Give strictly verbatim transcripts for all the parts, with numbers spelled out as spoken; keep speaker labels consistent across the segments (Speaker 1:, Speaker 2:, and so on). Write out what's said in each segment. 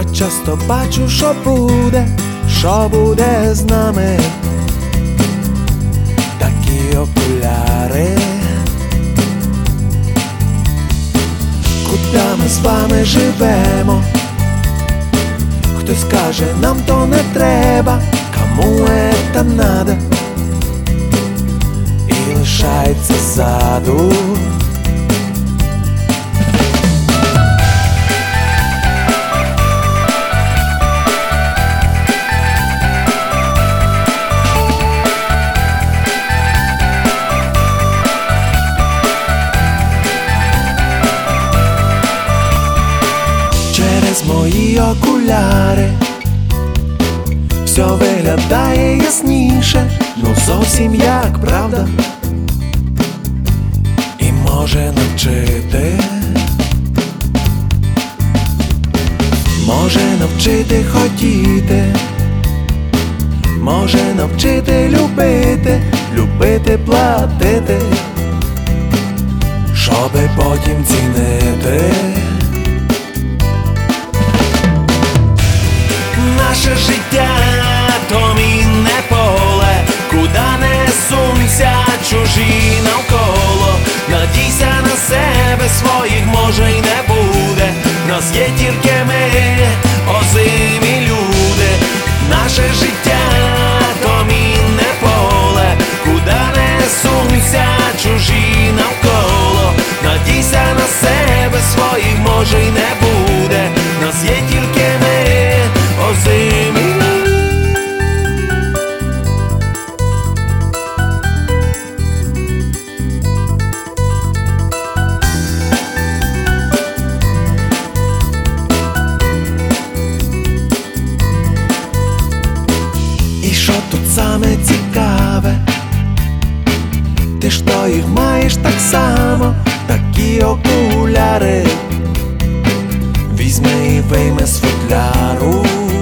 Speaker 1: часто бачу, що буде, що буде з нами. Такі окуляри, куди ми з вами живемо? Хтось каже, нам то не треба, кому это надо, і лишається ззаду. Через мої окуляри все виглядає ясніше, ну зовсім як правда, і може навчити, може навчити хотіти, може навчити любити, любити платити, щоби потім цінити. Наше життя то мінне поле, куди не сунься чужі навколо. Надійся на себе, своїх може й не буде. Нас є тільки ми, озимі люди. Наше життя то мінне поле, куди не сунься чужі навколо. Надійся на себе, своїх може й не буде. Нас є тільки ми, озимі. І що тут саме цікаве? Ти ж то їх маєш так само, такі окуляри. Візьми і вийми з футляру.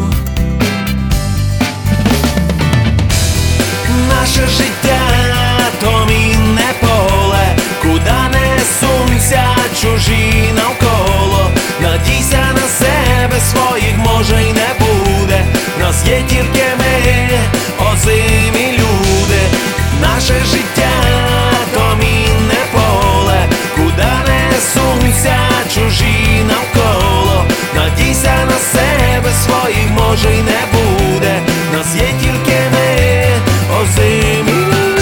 Speaker 1: Наше життя то мінне поле, куди не сунься чужі навколо. Надійся на себе, своїх може й не буде. Нас є тільки ми, озимі люди. Наше життя то мінне поле, куди не сунься чужі навколо. Надійся на себе, своїх може й не буде. Нас є тільки ми, озимі.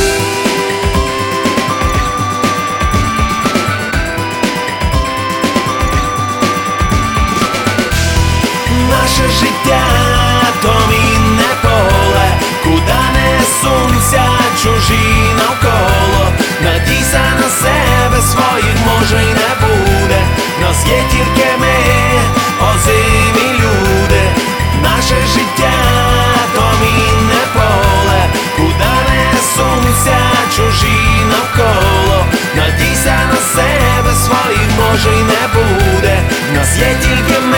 Speaker 1: Наше життя то мінне поле, куди не сунься чужі навколо. Надійся на себе, своїх може й не буде. Нас є тільки ми, озимі люди. Наше життя то мінне поле, куди не сунься чужі навколо. Надійся на себе, своїх може й не буде. Нас є тільки ми.